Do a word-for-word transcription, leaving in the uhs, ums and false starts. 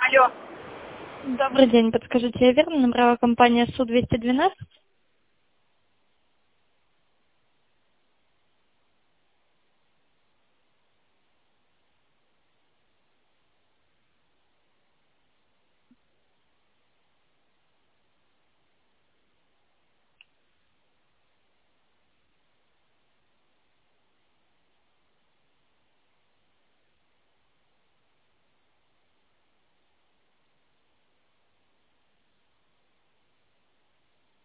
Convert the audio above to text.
Алло. Добрый день, подскажите, я верно набрала компания Су двести двенадцать?